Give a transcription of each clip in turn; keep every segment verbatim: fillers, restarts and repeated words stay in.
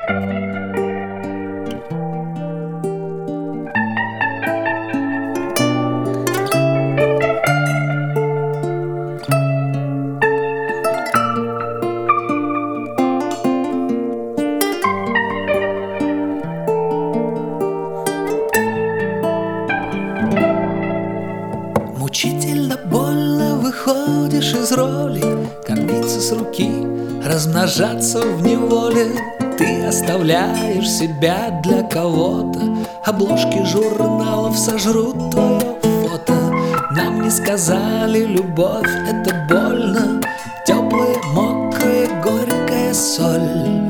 Мучительно больно выходишь из роли, кормиться с руки, размножаться в неволе. Ты оставляешь себя для кого-то, обложки журналов сожрут твое фото. Нам не сказали, любовь — это больно, теплая, мокрая, горькая соль.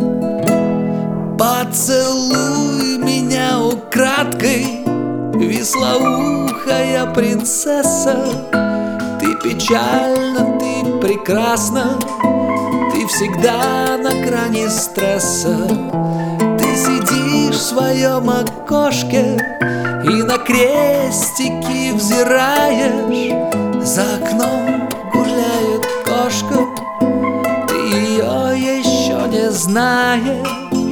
Поцелуй меня украдкой, вислоухая принцесса. Ты печальна, ты прекрасна, ты всегда на грани стресса. Ты сидишь в своем окошке и на крестики взираешь. За окном гуляет кошка, ты ее еще не знаешь,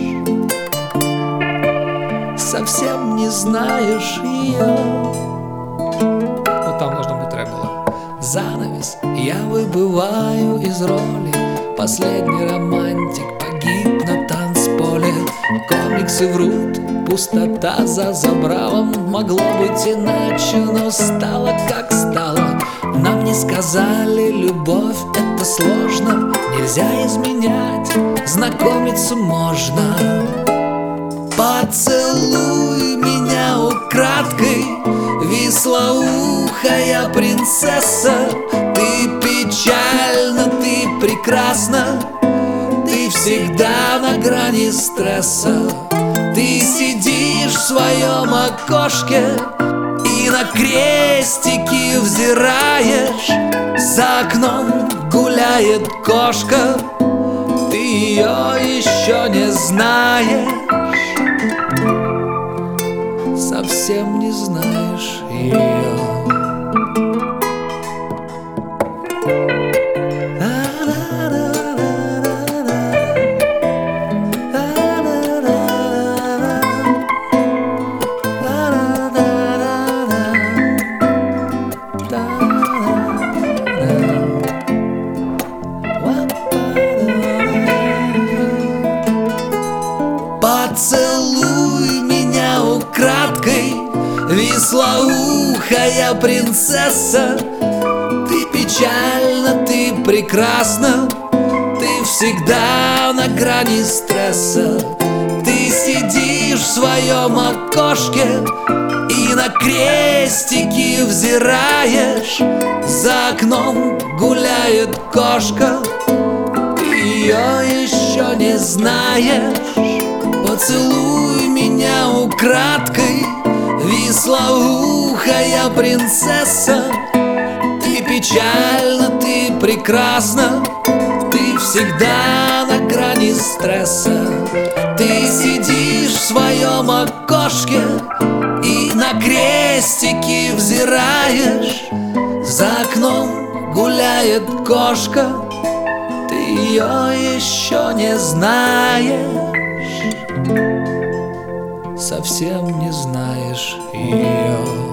совсем не знаешь ее. Вот там должно быть рэп было. Занавес, я выбываю из роли, последний романтик погиб на танцполе. Комиксы врут, пустота за забралом. Могло быть иначе, но стало как стало. Нам не сказали, любовь — это сложно, нельзя изменять, знакомиться можно. Поцелуй меня украдкой, вислоухая принцесса. Ты печальна, ты прекрасна, ты всегда на грани стресса. Ты сидишь в своем окошке и на крестики взираешь. За окном гуляет кошка, ты ее еще не знаешь, совсем не знаешь ее. Поцелуй меня украдкой, вислоухая принцесса. Ты печальна, ты прекрасна, ты всегда на грани стресса. Ты сидишь в своем окошке и на крестики взираешь. За окном гуляет кошка, ты ее еще не знаешь. Поцелуй меня украдкой, вислоухая принцесса. Ты печальна, ты прекрасна, ты всегда на грани стресса. Ты сидишь в своем окошке и на крестики взираешь. За окном гуляет кошка, ты ее еще не знаешь, совсем не знаешь ее.